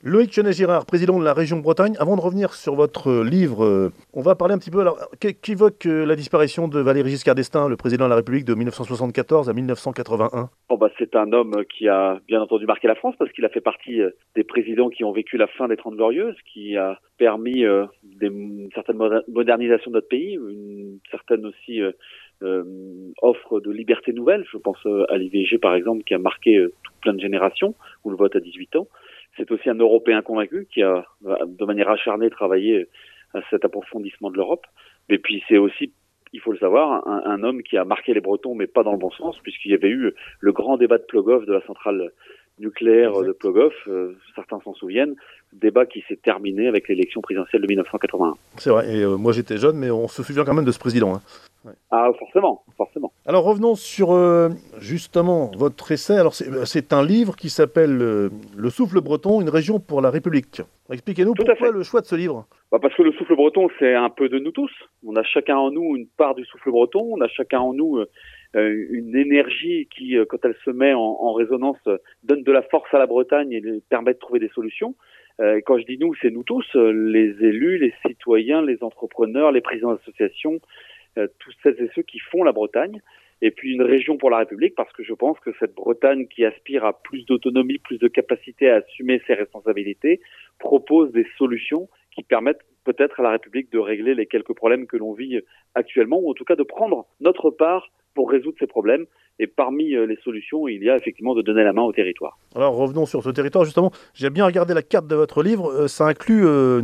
Loïc Chenet-Girard, président de la région Bretagne. Avant de revenir sur votre livre, on va parler un petit peu, alors, qu'évoque la disparition de Valéry Giscard d'Estaing, le président de la République de 1974 à 1981? C'est un homme qui a bien entendu marqué la France parce qu'il a fait partie des présidents qui ont vécu la fin des Trente Glorieuses, qui a permis une certaine modernisation de notre pays, une certaine aussi offre de liberté nouvelle. Je pense à l'IVG par exemple, qui a marqué toute plein de générations, ou le vote à 18 ans. C'est aussi un Européen convaincu qui a de manière acharnée travaillé à cet approfondissement de l'Europe. Et puis c'est aussi, il faut le savoir, un homme qui a marqué les Bretons, mais pas dans le bon sens, puisqu'il y avait eu le grand débat de Plogoff, de la centrale nucléaire de Plogoff, certains s'en souviennent, débat qui s'est terminé avec l'élection présidentielle de 1981. C'est vrai, et moi j'étais jeune, mais on se souvient quand même de ce président. Hein. Ouais. Ah, forcément. Alors revenons sur justement votre essai. Alors c'est un livre qui s'appelle Le souffle breton, une région pour la République. Expliquez-nous pourquoi le choix de ce livre. Parce que le souffle breton, c'est un peu de nous tous. On a chacun en nous une part du souffle breton, on a chacun en nous une énergie qui, quand elle se met en résonance, donne de la force à la Bretagne et permet de trouver des solutions. Quand je dis nous, c'est nous tous, les élus, les citoyens, les entrepreneurs, les présidents d'associations, tous celles et ceux qui font la Bretagne. Et puis une région pour la République, parce que je pense que cette Bretagne qui aspire à plus d'autonomie, plus de capacité à assumer ses responsabilités, propose des solutions qui permettent peut-être à la République de régler les quelques problèmes que l'on vit actuellement, ou en tout cas de prendre notre part pour résoudre ces problèmes. Et parmi les solutions, il y a effectivement de donner la main au territoire. Alors revenons sur ce territoire justement. J'ai bien regardé la carte de votre livre. Ça inclut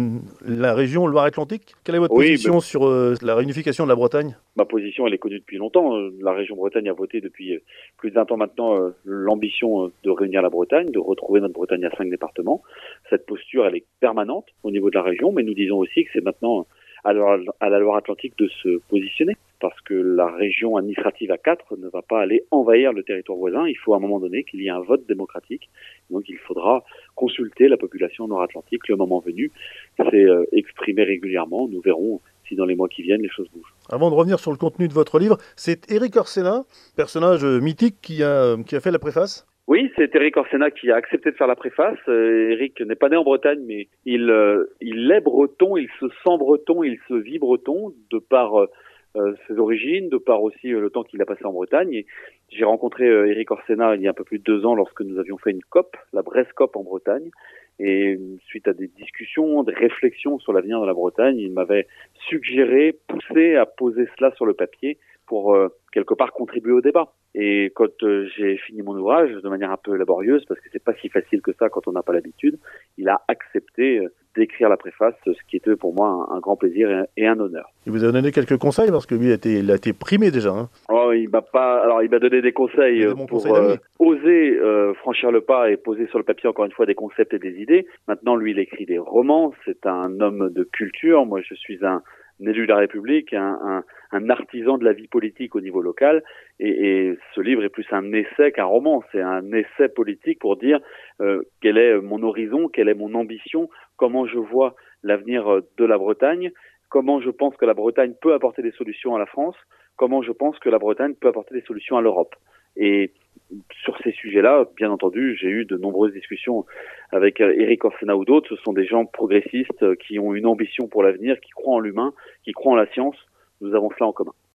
la région Loire-Atlantique. Quelle est votre position sur la réunification de la Bretagne ? Ma position, elle est connue depuis longtemps. La région Bretagne a voté depuis plus d'1 an maintenant l'ambition de réunir la Bretagne, de retrouver notre Bretagne à 5 départements. Cette posture, elle est permanente au niveau de la région, mais nous disons aussi que c'est maintenant à la Loire-Atlantique de se positionner, parce que la région administrative à 4 ne va pas aller envahir le territoire voisin. Il faut à un moment donné qu'il y ait un vote démocratique. Donc il faudra consulter la population nord-atlantique le moment venu. C'est exprimé régulièrement. Nous verrons si dans les mois qui viennent, les choses bougent. Avant de revenir sur le contenu de votre livre, c'est Éric Orsena, personnage mythique qui a fait la préface. Oui, c'est Éric Orsena qui a accepté de faire la préface. Éric n'est pas né en Bretagne, mais il est breton, il se sent breton, il se vit breton, de par ses origines, de par aussi le temps qu'il a passé en Bretagne. Et j'ai rencontré Éric Orsena il y a un peu plus de 2 ans lorsque nous avions fait une COP, la Brest COP en Bretagne. Et suite à des discussions, des réflexions sur l'avenir de la Bretagne, il m'avait suggéré, poussé à poser cela sur le papier pour quelque part contribuer au débat. Et quand j'ai fini mon ouvrage, de manière un peu laborieuse, parce que c'est pas si facile que ça quand on n'a pas l'habitude, il a accepté d'écrire la préface, ce qui était pour moi un grand plaisir et un honneur. Il vous a donné quelques conseils parce que lui il a été primé déjà. Hein. Oh, il m'a donné des conseils pour oser franchir le pas et poser sur le papier encore une fois des concepts et des idées. Maintenant, lui, il écrit des romans. C'est un homme de culture. Moi, je suis un élu de la République, un artisan de la vie politique au niveau local, et ce livre est plus un essai qu'un roman. C'est un essai politique pour dire quel est mon horizon, quelle est mon ambition, comment je vois l'avenir de la Bretagne, comment je pense que la Bretagne peut apporter des solutions à la France, comment je pense que la Bretagne peut apporter des solutions à l'Europe. Et sur ces sujets-là, bien entendu, j'ai eu de nombreuses discussions avec Éric Orsena ou d'autres. Ce sont des gens progressistes qui ont une ambition pour l'avenir, qui croient en l'humain, qui croient en la science. Nous avons cela en commun.